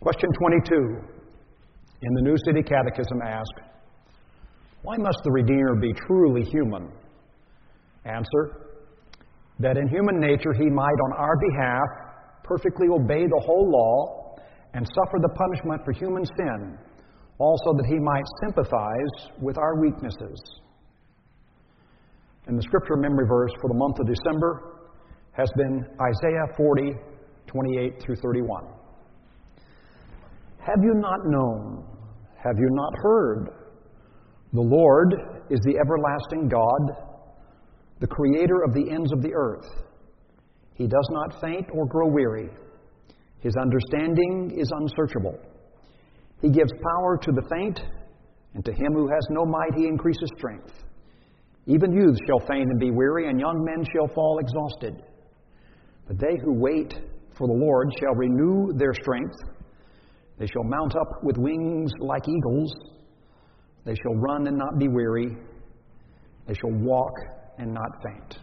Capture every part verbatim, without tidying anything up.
Question twenty-two in the New City Catechism asks, why must the Redeemer be truly human? Answer, that in human nature he might on our behalf perfectly obey the whole law and suffer the punishment for human sin, also that he might sympathize with our weaknesses. And the scripture memory verse for the month of December has been Isaiah forty, twenty-eight through thirty-one. Have you not known? Have you not heard? The Lord is the everlasting God, the creator of the ends of the earth. He does not faint or grow weary. His understanding is unsearchable. He gives power to the faint, and to him who has no might he increases strength. Even youths shall faint and be weary, and young men shall fall exhausted. But they who wait for the Lord shall renew their strength. They shall mount up with wings like eagles. They shall run and not be weary. They shall walk and not faint.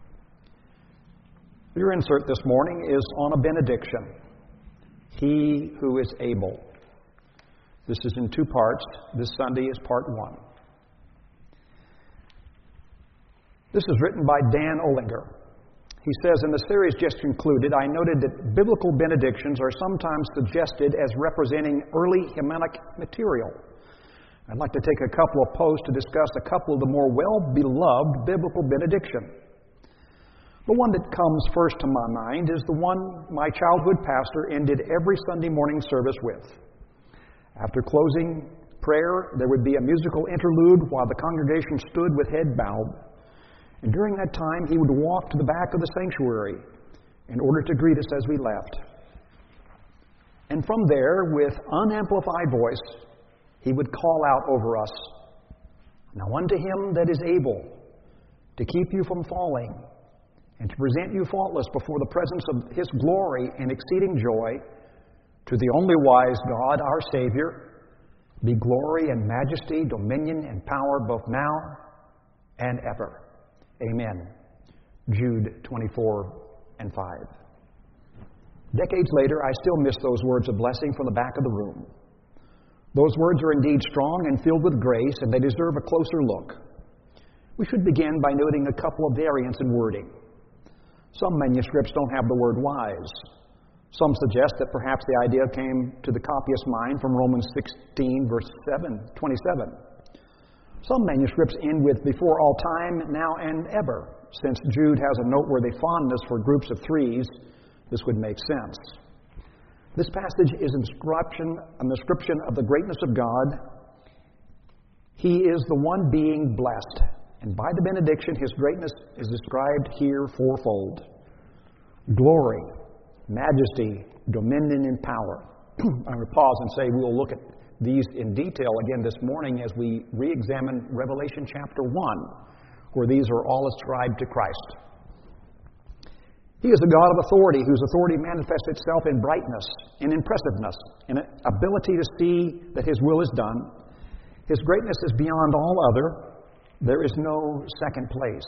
Your insert this morning is on a benediction. He who is able. This is in two parts. This Sunday is part one. This is written by Dan Olinger. He says, in the series just concluded, I noted that biblical benedictions are sometimes suggested as representing early hymnic material. I'd like to take a couple of posts to discuss a couple of the more well-beloved biblical benediction. The one that comes first to my mind is the one my childhood pastor ended every Sunday morning service with. After closing prayer, there would be a musical interlude while the congregation stood with head bowed. And during that time, he would walk to the back of the sanctuary in order to greet us as we left. And from there, with unamplified voice, he would call out over us, now unto him that is able to keep you from falling and to present you faultless before the presence of his glory and exceeding joy, to the only wise God, our Savior, be glory and majesty, dominion and power both now and ever. Amen. Jude twenty-four and five. Decades later, I still miss those words of blessing from the back of the room. Those words are indeed strong and filled with grace, and they deserve a closer look. We should begin by noting a couple of variants in wording. Some manuscripts don't have the word wise. Some suggest that perhaps the idea came to the copyist's mind from Romans sixteen, verse seven, twenty-seven. Some manuscripts end with before all time, now and ever. Since Jude has a noteworthy fondness for groups of threes, this would make sense. This passage is inscription, an inscription of the greatness of God. He is the one being blessed, and by the benediction, his greatness is described here fourfold. Glory, majesty, dominion, and power. I will pause and say we will look at these in detail again this morning as we re-examine Revelation chapter one, where these are all ascribed to Christ. He is a God of authority, whose authority manifests itself in brightness, in impressiveness, in an ability to see that his will is done. His greatness is beyond all other. There is no second place.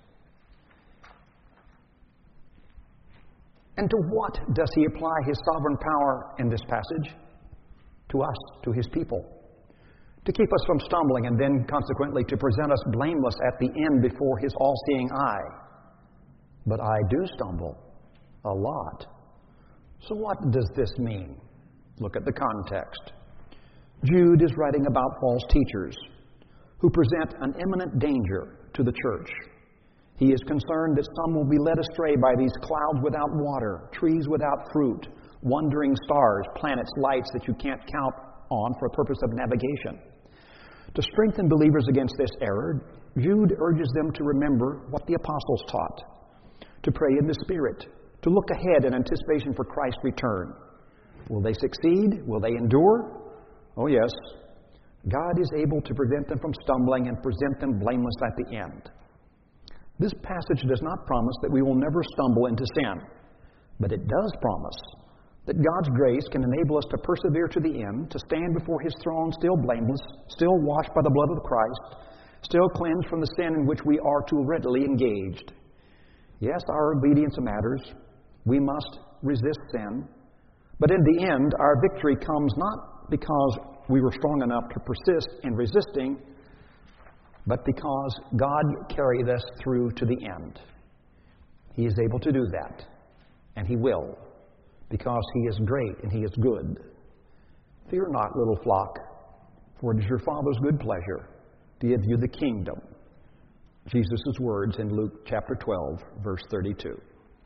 And to what does he apply his sovereign power in this passage? To us, to his people. To keep us from stumbling, and then consequently to present us blameless at the end before his all-seeing eye. But I do stumble a lot. So what does this mean? Look at the context. Jude is writing about false teachers who present an imminent danger to the church. He is concerned that some will be led astray by these clouds without water, trees without fruit, wandering stars, planets, lights that you can't count on for a purpose of navigation. To strengthen believers against this error, Jude urges them to remember what the apostles taught, to pray in the Spirit, to look ahead in anticipation for Christ's return. Will they succeed? Will they endure? Oh yes. God is able to prevent them from stumbling and present them blameless at the end. This passage does not promise that we will never stumble into sin, but it does promise that God's grace can enable us to persevere to the end, to stand before his throne still blameless, still washed by the blood of Christ, still cleansed from the sin in which we are too readily engaged. Yes, our obedience matters. We must resist sin. But But in the end, our victory comes not because we were strong enough to persist in resisting, but because God carried us through to the end. He is able to do that, and He will, because He is great and He is good. Fear not, little flock, for it is your Father's good pleasure to give you the kingdom. Jesus' words in Luke chapter twelve, verse thirty-two.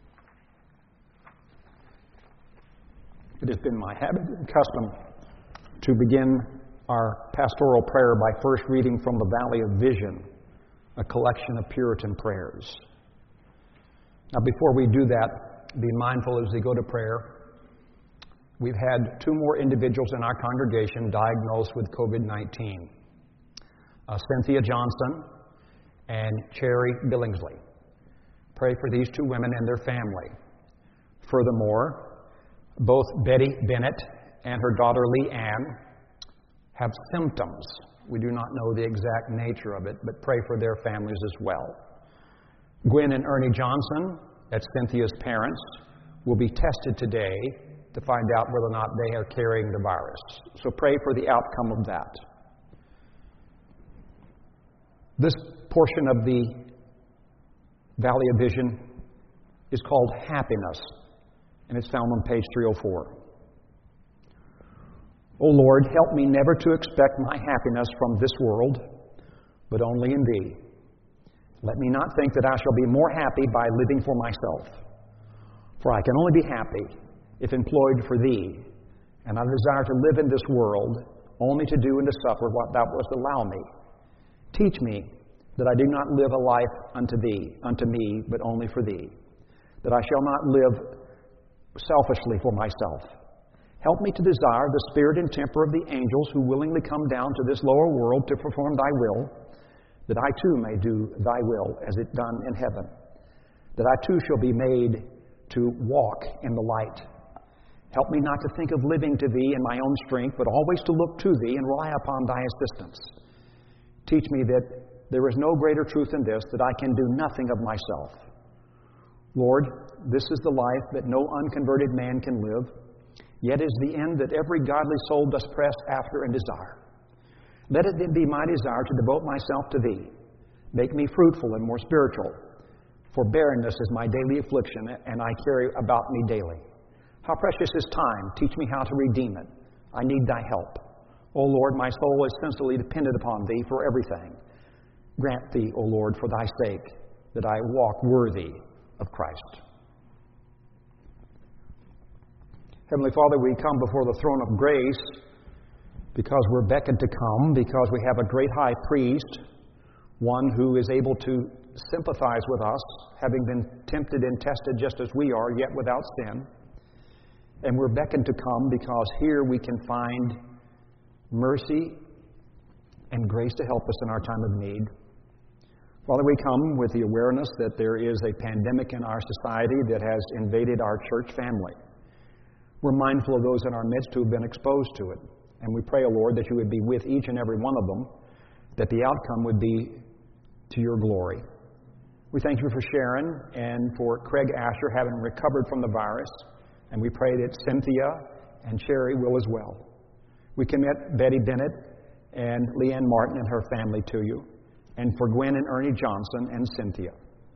It has been my habit and custom to begin our pastoral prayer by first reading from the Valley of Vision, a collection of Puritan prayers. Now, before we do that, be mindful as we go to prayer. We've had two more individuals in our congregation diagnosed with covid nineteen. Uh, Cynthia Johnson and Cherry Billingsley. Pray for these two women and their family. Furthermore, both Betty Bennett and her daughter Lee Ann have symptoms. We do not know the exact nature of it, but pray for their families as well. Gwen and Ernie Johnson, that's Cynthia's parents, will be tested today to find out whether or not they are carrying the virus. So pray for the outcome of that. This portion of the Valley of Vision is called Happiness, and it's found on page three oh four. O Lord, help me never to expect my happiness from this world, but only in Thee. Let me not think that I shall be more happy by living for myself, for I can only be happy if employed for Thee, and I desire to live in this world only to do and to suffer what Thou wouldst allow me. Teach me that I do not live a life unto Thee, unto me, but only for Thee, that I shall not live selfishly for myself. Help me to desire the spirit and temper of the angels who willingly come down to this lower world to perform Thy will, that I too may do Thy will as it done in heaven, that I too shall be made to walk in the light. Help me not to think of living to Thee in my own strength, but always to look to Thee and rely upon Thy assistance. Teach me that there is no greater truth in this, that I can do nothing of myself. Lord, this is the life that no unconverted man can live, yet is the end that every godly soul does press after and desire. Let it then be my desire to devote myself to Thee. Make me fruitful and more spiritual, for barrenness is my daily affliction, and I carry about me daily. How precious is time! Teach me how to redeem it. I need Thy help. O Lord, my soul is sensibly dependent upon Thee for everything. Grant Thee, O Lord, for Thy sake, that I walk worthy of Christ. Heavenly Father, we come before the throne of grace because we're beckoned to come, because we have a great high priest, one who is able to sympathize with us, having been tempted and tested just as we are, yet without sin. And we're beckoned to come because here we can find mercy and grace to help us in our time of need. Father, we come with the awareness that there is a pandemic in our society that has invaded our church family. We're mindful of those in our midst who have been exposed to it. And we pray, O Lord, that You would be with each and every one of them, that the outcome would be to Your glory. We thank You for Sharon and for Craig Asher having recovered from the virus. And we pray that Cynthia and Cherry will as well. We commit Betty Bennett and Leanne Martin and her family to You, and for Gwen and Ernie Johnson and Cynthia.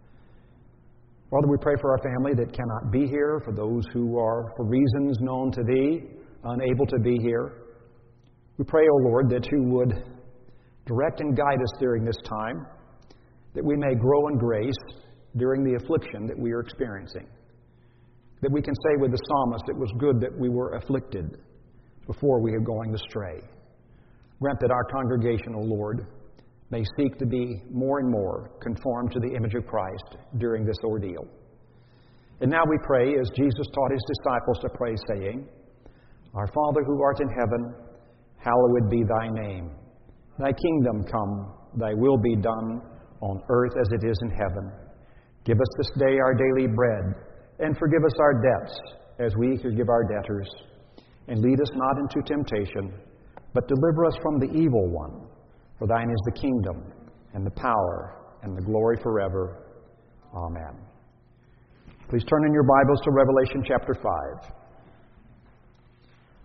Father, we pray for our family that cannot be here, for those who are, for reasons known to Thee, unable to be here. We pray, O Lord, that You would direct and guide us during this time, that we may grow in grace during the affliction that we are experiencing. That we can say with the psalmist, it was good that we were afflicted before we had going astray. Grant that our congregation, O Lord, may seek to be more and more conformed to the image of Christ during this ordeal. And now we pray as Jesus taught His disciples to pray, saying, Our Father who art in heaven, hallowed be Thy name. Thy kingdom come, Thy will be done on earth as it is in heaven. Give us this day our daily bread, and forgive us our debts as we forgive our debtors. And lead us not into temptation, but deliver us from the evil one. For Thine is the kingdom, and the power, and the glory forever. Amen. Please turn in your Bibles to Revelation chapter five.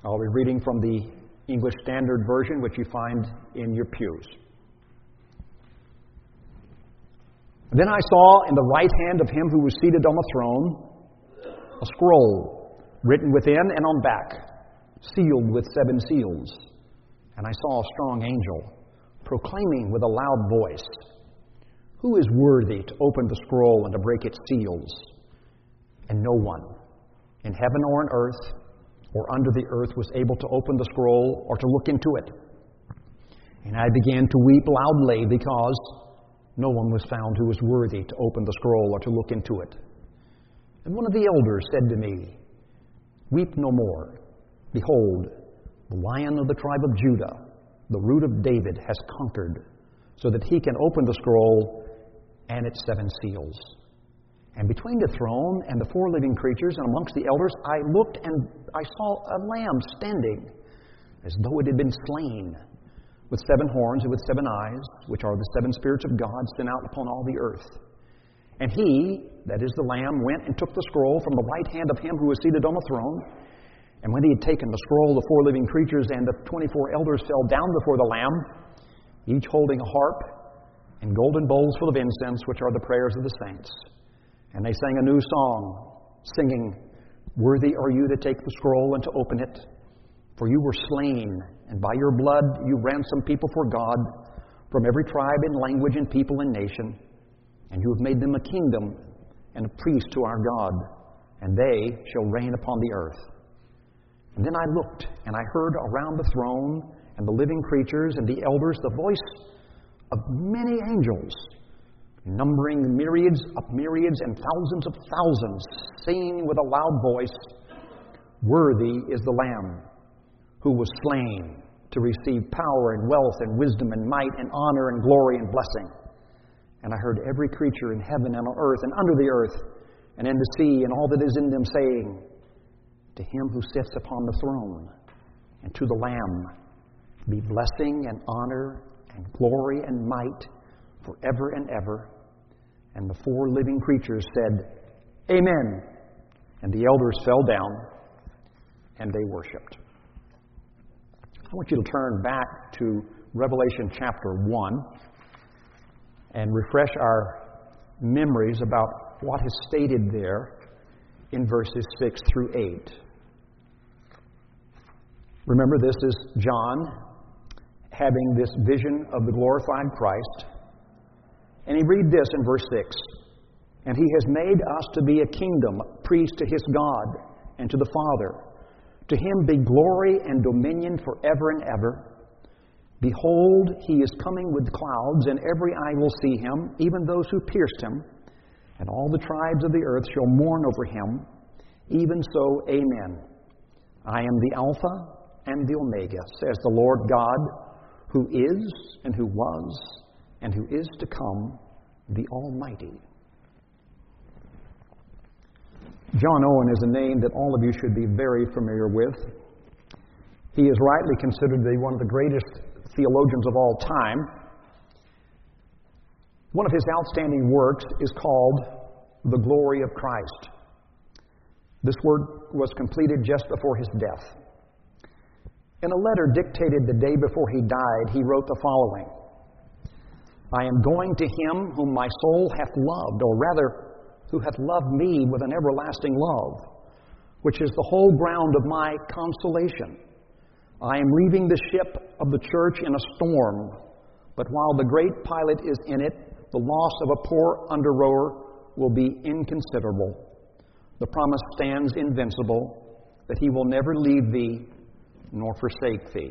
I'll be reading from the English Standard Version, which you find in your pews. Then I saw in the right hand of him who was seated on the throne a scroll written within and on back, sealed with seven seals. And I saw a strong angel proclaiming with a loud voice, "Who is worthy to open the scroll and to break its seals?" And no one in heaven or on earth or under the earth was able to open the scroll or to look into it. And I began to weep loudly because no one was found who was worthy to open the scroll or to look into it. And one of the elders said to me, "Weep no more. Behold, the Lion of the tribe of Judah, the Root of David, has conquered, so that he can open the scroll and its seven seals." And between the throne and the four living creatures and amongst the elders, I looked and I saw a lamb standing, as though it had been slain, with seven horns and with seven eyes, which are the seven spirits of God sent out upon all the earth. And he, that is the Lamb, went and took the scroll from the right hand of him who was seated on the throne. And when he had taken the scroll, the four living creatures and the twenty-four elders fell down before the Lamb, each holding a harp and golden bowls full of incense, which are the prayers of the saints. And they sang a new song, singing, "Worthy are you to take the scroll and to open it, for you were slain, and by your blood you ransomed people for God from every tribe and language and people and nation. And you have made them a kingdom and a priest to our God, and they shall reign upon the earth." And then I looked, and I heard around the throne and the living creatures and the elders the voice of many angels, numbering myriads of myriads and thousands of thousands, singing with a loud voice, "Worthy is the Lamb who was slain to receive power and wealth and wisdom and might and honor and glory and blessing." And I heard every creature in heaven and on earth and under the earth and in the sea and all that is in them saying, "To him who sits upon the throne and to the Lamb be blessing and honor and glory and might forever and ever." And the four living creatures said, "Amen." And the elders fell down and they worshiped. I want you to turn back to Revelation chapter one and refresh our memories about what is stated there in verses six through eight. Remember, this is John having this vision of the glorified Christ. And he read this in verse six. "And he has made us to be a kingdom, priest to his God and to the Father. To him be glory and dominion forever and ever. Behold, he is coming with clouds, and every eye will see him, even those who pierced him. And all the tribes of the earth shall mourn over him. Even so, amen. I am the Alpha and the Omega, says the Lord God, who is and who was and who is to come, the Almighty." John Owen is a name that all of you should be very familiar with. He is rightly considered to be one of the greatest theologians of all time. One of his outstanding works is called The Glory of Christ. This work was completed just before his death. In a letter dictated the day before he died, he wrote the following: "I am going to him whom my soul hath loved, or rather, who hath loved me with an everlasting love, which is the whole ground of my consolation. I am leaving the ship of the church in a storm, but while the great pilot is in it, the loss of a poor under-rower will be inconsiderable. The promise stands invincible, that he will never leave thee nor forsake thee."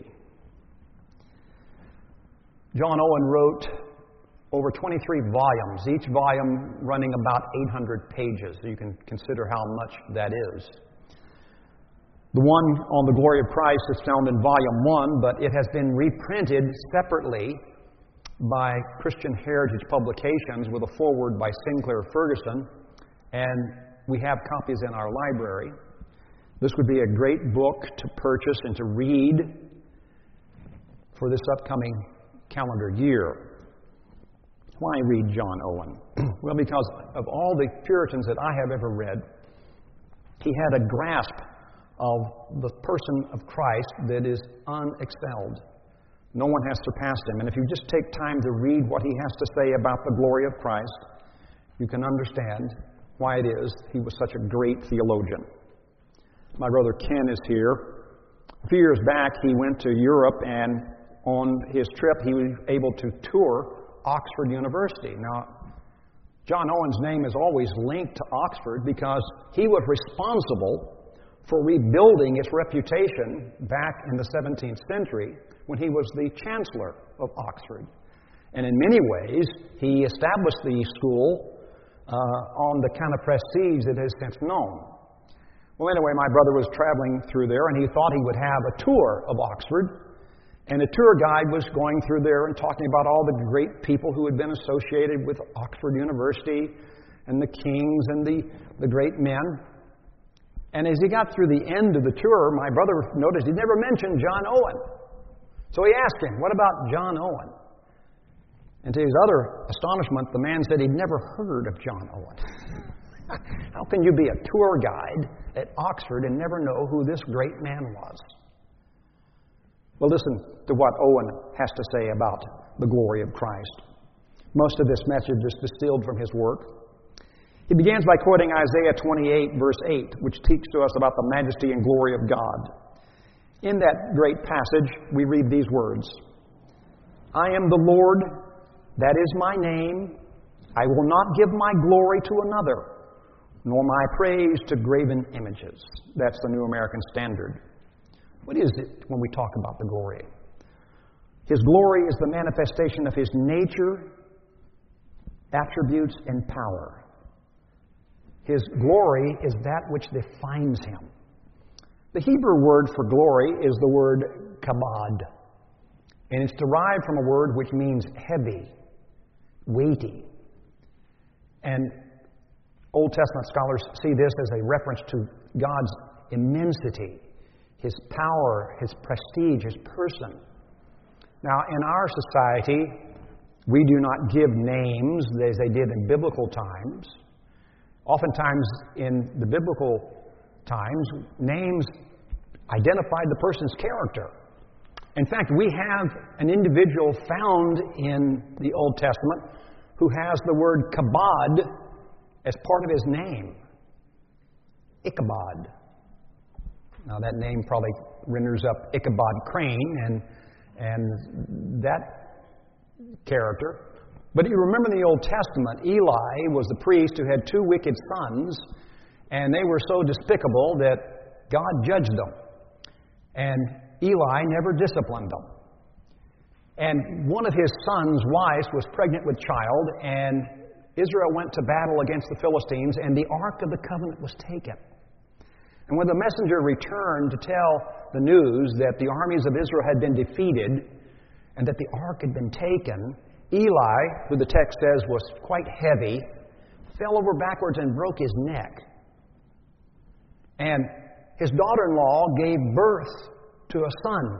John Owen wrote over twenty-three volumes, each volume running about eight hundred pages. So you can consider how much that is. The one on the glory of Christ is found in volume one, but it has been reprinted separately by Christian Heritage Publications with a foreword by Sinclair Ferguson, and we have copies in our library. This would be a great book to purchase and to read for this upcoming calendar year. Why read John Owen? Well, because of all the Puritans that I have ever read, he had a grasp of the person of Christ that is unexcelled. No one has surpassed him. And if you just take time to read what he has to say about the glory of Christ, you can understand why it is he was such a great theologian. My brother Ken is here. A few years back, he went to Europe, and on his trip, he was able to tour Oxford University. Now, John Owen's name is always linked to Oxford because he was responsible for rebuilding its reputation back in the seventeenth century when he was the chancellor of Oxford. And in many ways, he established the school uh, on the kind of prestige it has since known. Well, anyway, my brother was traveling through there, and he thought he would have a tour of Oxford. And a tour guide was going through there and talking about all the great people who had been associated with Oxford University and the kings and the, the great men. And as he got through the end of the tour, my brother noticed he never mentioned John Owen. So he asked him, "What about John Owen?" And to his utter astonishment, the man said he'd never heard of John Owen. How can you be a tour guide at Oxford and never know who this great man was? Well, listen to what Owen has to say about the glory of Christ. Most of this message is distilled from his work. He begins by quoting Isaiah twenty-eight, verse eight, which teaches to us about the majesty and glory of God. In that great passage, we read these words, "I am the Lord, that is my name. I will not give my glory to another, nor my praise to graven images." That's the New American Standard. What is it when we talk about the glory? His glory is the manifestation of his nature, attributes, and power. His glory is that which defines him. The Hebrew word for glory is the word kabod, and it's derived from a word which means heavy, weighty. And Old Testament scholars see this as a reference to God's immensity, his power, his prestige, his person. Now, in our society, we do not give names as they did in biblical times. Oftentimes, in the biblical times, names identified the person's character. In fact, we have an individual found in the Old Testament who has the word kabod as part of his name. Ichabod. Now, that name probably renders up Ichabod Crane and, and that character. But you remember in the Old Testament, Eli was the priest who had two wicked sons, and they were so despicable that God judged them. And Eli never disciplined them. And one of his sons' wives was pregnant with child, and Israel went to battle against the Philistines, and the Ark of the Covenant was taken. And when the messenger returned to tell the news that the armies of Israel had been defeated and that the Ark had been taken, Eli, who the text says was quite heavy, fell over backwards and broke his neck. And his daughter-in-law gave birth to a son.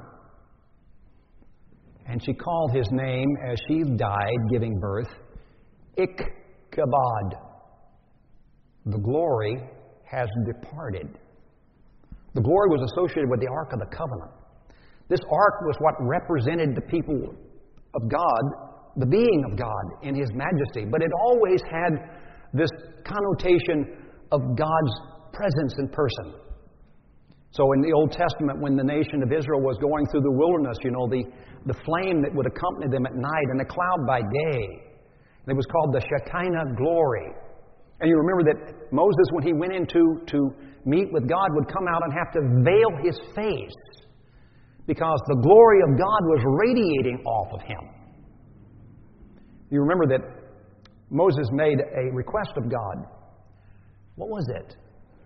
And she called his name, as she died giving birth, Ichabod. The glory has departed. The glory was associated with the Ark of the Covenant. This Ark was what represented the people of God, the being of God in His majesty. But it always had this connotation of God's presence in person. So in the Old Testament, when the nation of Israel was going through the wilderness, you know, the, the flame that would accompany them at night and the cloud by day. And it was called the Shekinah glory. And you remember that Moses, when he went in to, to meet with God, would come out and have to veil his face because the glory of God was radiating off of him. You remember that Moses made a request of God. What was it?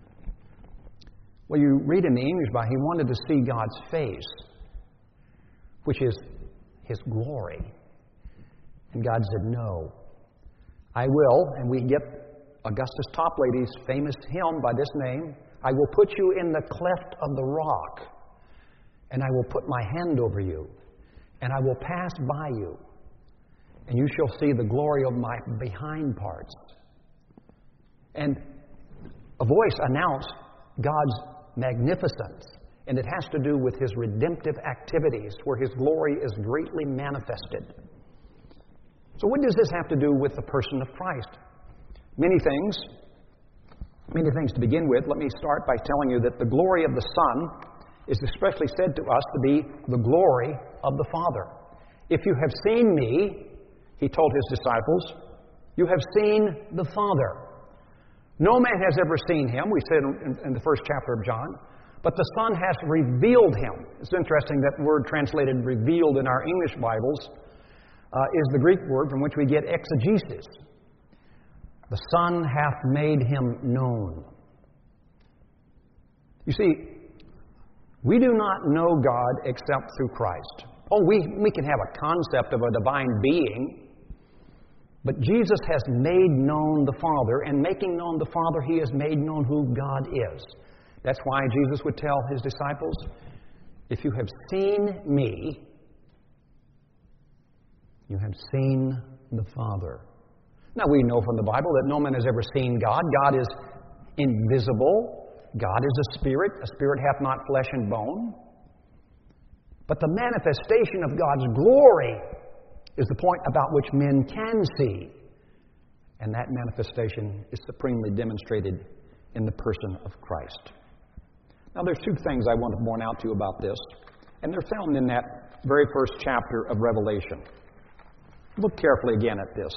Well, you read in the English Bible, he wanted to see God's face, which is His glory. And God said, no, I will. And we get Augustus Toplady's famous hymn by this name, I will put you in the cleft of the rock, and I will put my hand over you, and I will pass by you, and you shall see the glory of my behind parts. And a voice announced God's magnificence, and it has to do with His redemptive activities, where His glory is greatly manifested. So what does this have to do with the person of Christ? Many things. Many things to begin with. Let me start by telling you that the glory of the Son is especially said to us to be the glory of the Father. If you have seen me, He told His disciples, you have seen the Father. No man has ever seen Him, we said in, in the first chapter of John, but the Son has revealed Him. It's interesting that word translated revealed in our English Bibles uh, is the Greek word from which we get exegesis. The Son hath made Him known. You see, we do not know God except through Christ. Oh, we, we can have a concept of a divine being, but Jesus has made known the Father, and making known the Father, He has made known who God is. That's why Jesus would tell His disciples, if you have seen me, you have seen the Father. Now, we know from the Bible that no man has ever seen God. God is invisible. God is a spirit. A spirit hath not flesh and bone. But the manifestation of God's glory is the point about which men can see. And that manifestation is supremely demonstrated in the person of Christ. Now, there's two things I want to point out to you about this, and they're found in that very first chapter of Revelation. Look carefully again at this.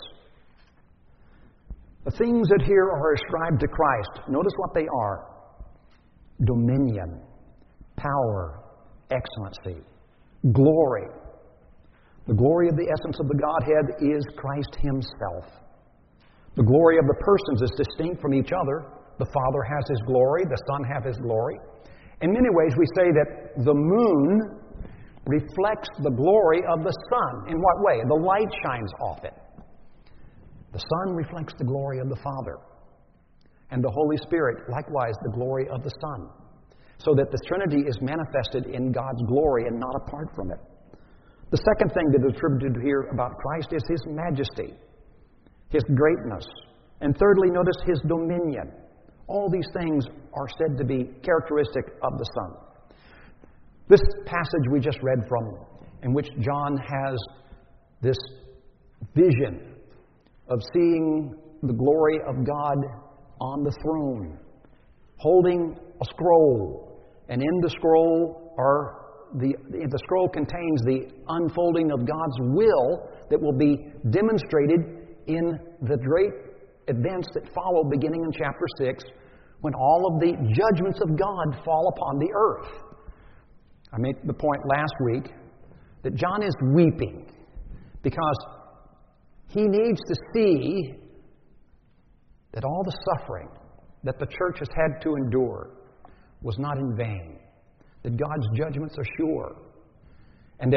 The things that here are ascribed to Christ, notice what they are. Dominion, power, excellency, glory. The glory of the essence of the Godhead is Christ Himself. The glory of the persons is distinct from each other. The Father has His glory, the Son has His glory. In many ways, we say that the moon reflects the glory of the sun. In what way? The light shines off it. The Son reflects the glory of the Father. And the Holy Spirit, likewise, the glory of the Son. So that the Trinity is manifested in God's glory and not apart from it. The second thing that is attributed here about Christ is His majesty, His greatness. And thirdly, notice His dominion. All these things are said to be characteristic of the Son. This passage we just read from, in which John has this vision of seeing the glory of God on the throne, holding a scroll, and in the scroll are the, the scroll contains the unfolding of God's will that will be demonstrated in the great events that follow beginning in chapter six, when all of the judgments of God fall upon the earth. I made the point last week that John is weeping because he needs to see that all the suffering that the church has had to endure was not in vain, that God's judgments are sure, and that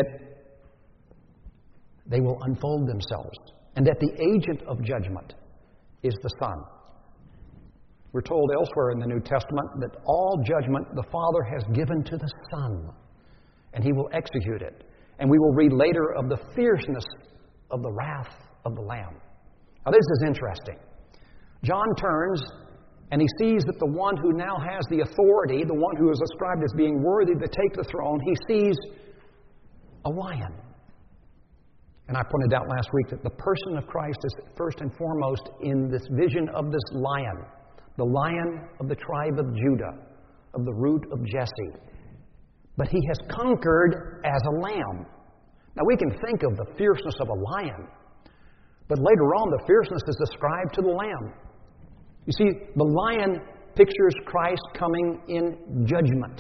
they will unfold themselves, and that the agent of judgment is the Son. We're told elsewhere in the New Testament that all judgment the Father has given to the Son, and He will execute it. And we will read later of the fierceness of the wrath of the Lamb. Now, this is interesting. John turns and he sees that the one who now has the authority, the one who is ascribed as being worthy to take the throne, he sees a lion. And I pointed out last week that the person of Christ is first and foremost in this vision of this lion, the lion of the tribe of Judah, of the root of Jesse. But he has conquered as a lamb. Now we can think of the fierceness of a lion, but later on the fierceness is ascribed to the lamb. You see, the lion pictures Christ coming in judgment.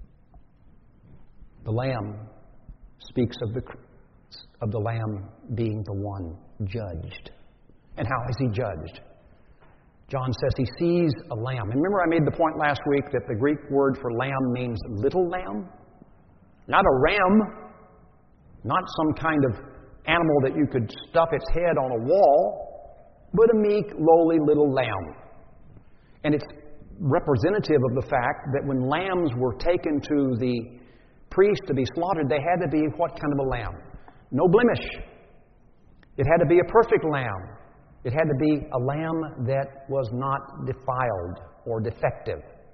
The lamb speaks of the, of the lamb being the one judged. And how is he judged? John says he sees a lamb. And remember I made the point last week that the Greek word for lamb means little lamb? Not a ram, not some kind of animal that you could stuff its head on a wall, but a meek, lowly little lamb. And it's representative of the fact that when lambs were taken to the priest to be slaughtered, they had to be what kind of a lamb? No blemish. It had to be a perfect lamb. It had to be a lamb that was not defiled or defective.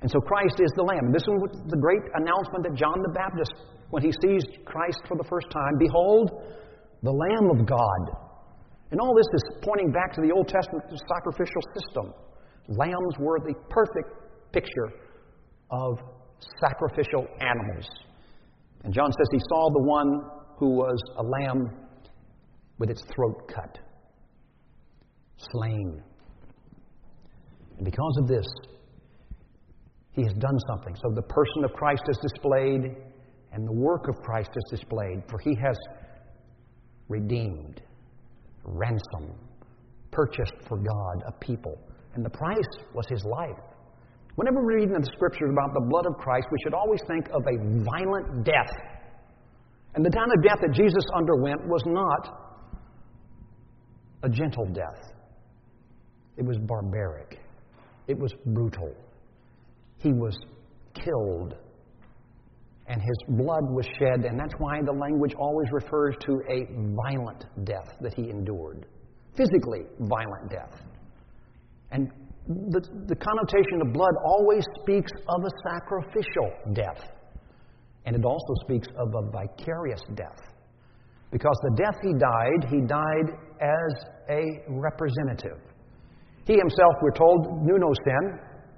And so Christ is the Lamb. And this is the great announcement that John the Baptist, when he sees Christ for the first time, behold, the Lamb of God. And all this is pointing back to the Old Testament sacrificial system. Lambs were the perfect picture of sacrificial animals. And John says he saw the one who was a lamb with its throat cut, slain. And because of this, he has done something. So the person of Christ is displayed, and the work of Christ is displayed. For he has redeemed, ransomed, purchased for God a people. And the price was his life. Whenever we read in the Scriptures about the blood of Christ, we should always think of a violent death. And the kind of death that Jesus underwent was not a gentle death. It was barbaric. It was brutal. He was killed. And his blood was shed, and that's why the language always refers to a violent death that he endured. Physically violent death. And the, the connotation of blood always speaks of a sacrificial death. And it also speaks of a vicarious death. Because the death he died, he died as a representative. He himself, we're told, knew no sin,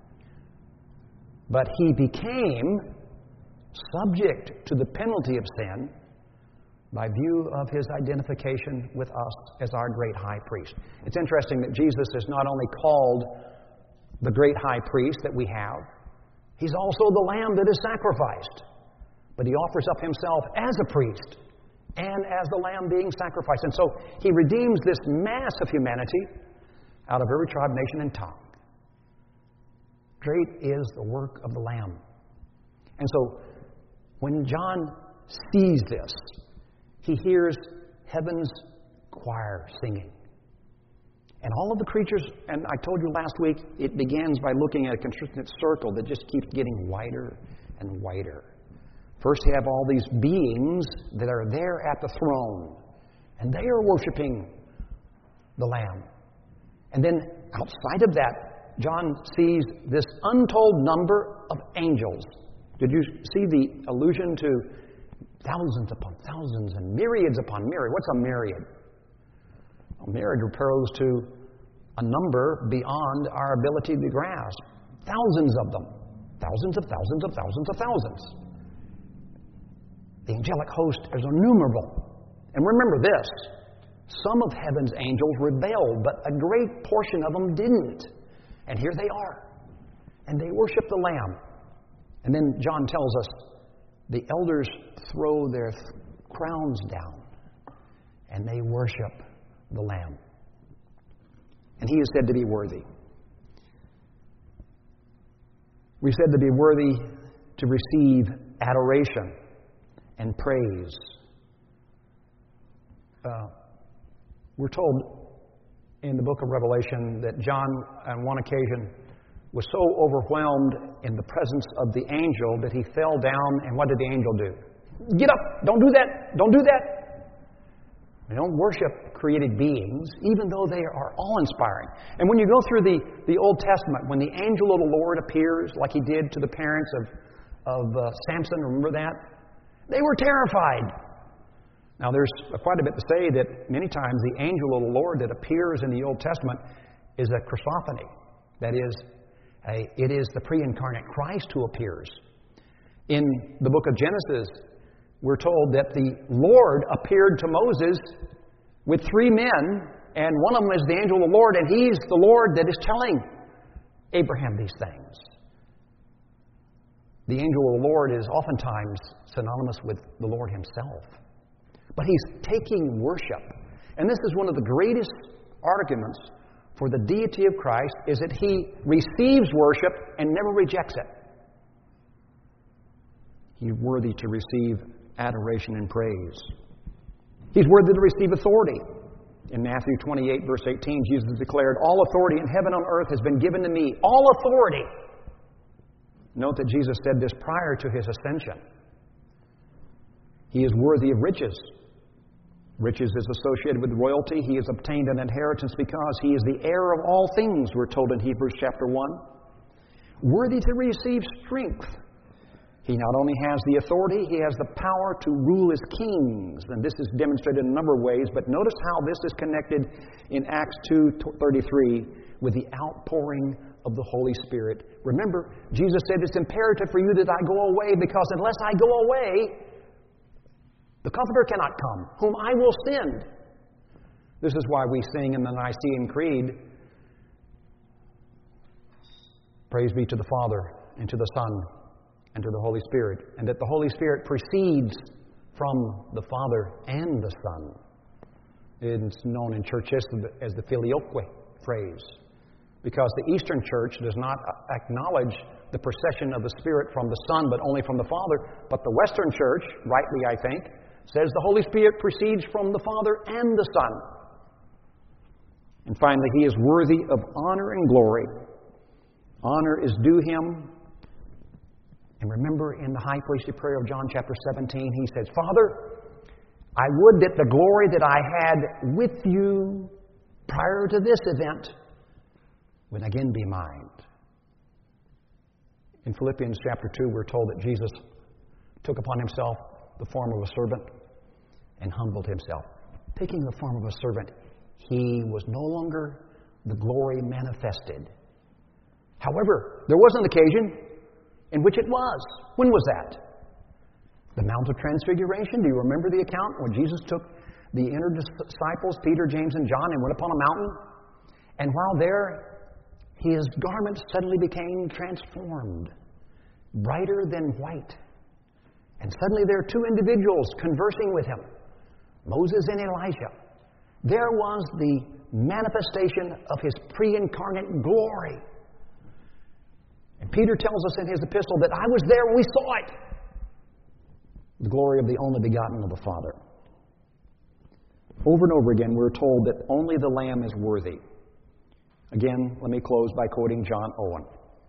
but he became subject to the penalty of sin by view of his identification with us as our great high priest. It's interesting that Jesus is not only called the great high priest that we have, he's also the lamb that is sacrificed. But he offers up himself as a priest and as the lamb being sacrificed. And so he redeems this mass of humanity out of every tribe, nation, and tongue. Great is the work of the Lamb. And so when John sees this, he hears heaven's choir singing. And all of the creatures, and I told you last week, it begins by looking at a concentric circle that just keeps getting wider and wider. First you have all these beings that are there at the throne, and they are worshiping the Lamb. And then outside of that, John sees this untold number of angels. Did you see the allusion to thousands upon thousands and myriads upon myriad? What's a myriad? A myriad refers to a number beyond our ability to grasp. Thousands of them. Thousands of thousands of thousands of thousands. The angelic host is innumerable. And remember this, some of heaven's angels rebelled, but a great portion of them didn't. And here they are. And they worship the Lamb. And then John tells us, the elders throw their th- crowns down, and they worship the Lamb. And he is said to be worthy. We're said to be worthy to receive adoration and praise. Uh, we're told in the book of Revelation that John, on one occasion, was so overwhelmed in the presence of the angel that he fell down, and what did the angel do? Get up! Don't do that! Don't do that! They don't worship created beings, even though they are awe-inspiring. And when you go through the, the Old Testament, when the angel of the Lord appears, like he did to the parents of, of uh, Samson, remember that? They were terrified. Now, there's quite a bit to say that many times the angel of the Lord that appears in the Old Testament is a Christophany. That is, a, it is the pre-incarnate Christ who appears. In the book of Genesis, we're told that the Lord appeared to Moses with three men, and one of them is the angel of the Lord, and he's the Lord that is telling Abraham these things. The angel of the Lord is oftentimes synonymous with the Lord himself. But he's taking worship. And this is one of the greatest arguments for the deity of Christ, is that he receives worship and never rejects it. He's worthy to receive adoration and praise. He's worthy to receive authority. In Matthew twenty-eight, verse eighteen, Jesus declared, all authority in heaven and on earth has been given to me. All authority. Note that Jesus said this prior to his ascension. He is worthy of riches. Riches is associated with royalty. He has obtained an inheritance because he is the heir of all things, we're told in Hebrews chapter one. worthy to receive strength. He not only has the authority, he has the power to rule as kings. And this is demonstrated in a number of ways, but notice how this is connected in Acts two thirty-three with the outpouring of the Holy Spirit. Remember, Jesus said it's imperative for you that I go away, because unless I go away, the Comforter cannot come, whom I will send. This is why we sing in the Nicene Creed, praise be to the Father, and to the Son, and to the Holy Spirit, and that the Holy Spirit proceeds from the Father and the Son. It's known in church as the filioque phrase, because the Eastern Church does not acknowledge the procession of the Spirit from the Son, but only from the Father. But the Western Church, rightly I think, says the Holy Spirit proceeds from the Father and the Son. And finally, He is worthy of honor and glory. Honor is due Him. And remember in the high priestly prayer of John chapter seventeen, He says, Father, I would that the glory that I had with you prior to this event would again be mine. In Philippians chapter two, we're told that Jesus took upon Himself the form of a servant and humbled Himself. Taking the form of a servant, He was no longer the glory manifested. However, there was an occasion in which it was. When was that? The Mount of Transfiguration. Do you remember the account when Jesus took the inner disciples, Peter, James, and John, and went upon a mountain? And while there, His garment suddenly became transformed, brighter than white. And suddenly there are two individuals conversing with Him, Moses and Elijah. There was the manifestation of His pre-incarnate glory. And Peter tells us in his epistle that I was there when we saw it. The glory of the only begotten of the Father. Over and over again, we're told that only the Lamb is worthy. Again, let me close by quoting John Owen.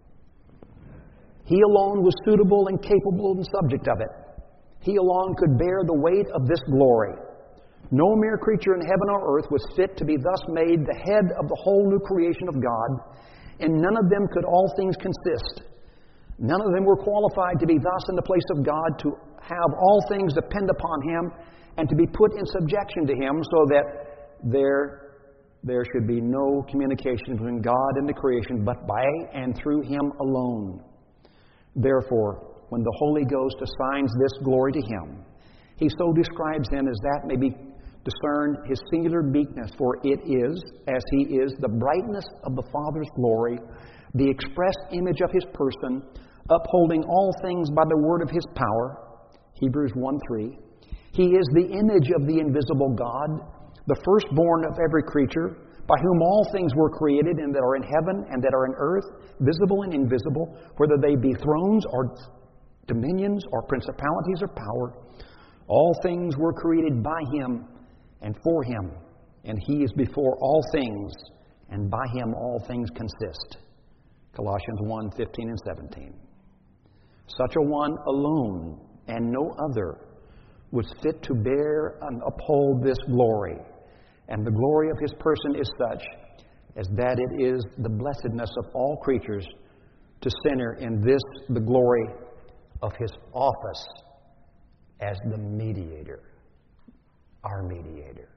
He alone was suitable and capable and subject of it. He alone could bear the weight of this glory. No mere creature in heaven or earth was fit to be thus made the head of the whole new creation of God, and none of them could all things consist. None of them were qualified to be thus in the place of God, to have all things depend upon Him, and to be put in subjection to Him, so that there, there should be no communication between God and the creation, but by and through Him alone. Therefore, when the Holy Ghost assigns this glory to Him, He so describes Him as that may be discern His singular meekness, for it is, as He is, the brightness of the Father's glory, the express image of His person, upholding all things by the word of His power. Hebrews one three. He is the image of the invisible God, the firstborn of every creature, by whom all things were created, and that are in heaven and that are in earth, visible and invisible, whether they be thrones or dominions or principalities or power. All things were created by Him and for Him, and He is before all things, and by Him all things consist. Colossians one fifteen and seventeen. Such a one alone, and no other, was fit to bear and uphold this glory. And the glory of His person is such as that it is the blessedness of all creatures to center in this, the glory of His office as the mediator, our mediator.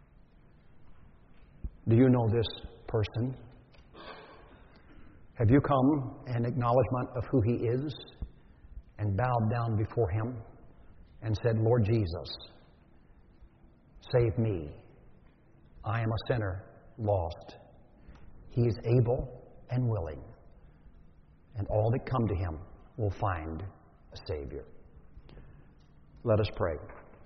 Do you know this person? Have you come in acknowledgement of who He is and bowed down before Him and said, Lord Jesus, save me. I am a sinner, lost. He is able and willing, and all that come to Him will find a Savior. Let us pray.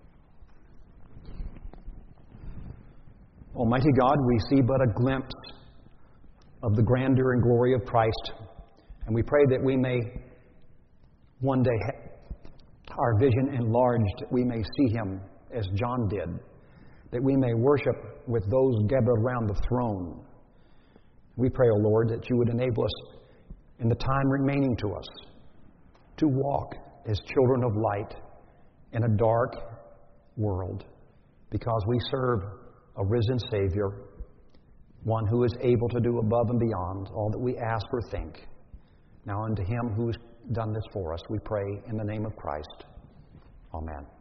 Almighty God, we see but a glimpse of the grandeur and glory of Christ, and we pray that we may one day have our vision enlarged, that we may see Him as John did, that we may worship with those gathered around the throne. We pray, O Lord, that You would enable us in the time remaining to us to walk as children of light in a dark world, because we serve a risen Savior, one who is able to do above and beyond all that we ask or think. Now unto Him who has done this for us, we pray in the name of Christ. Amen.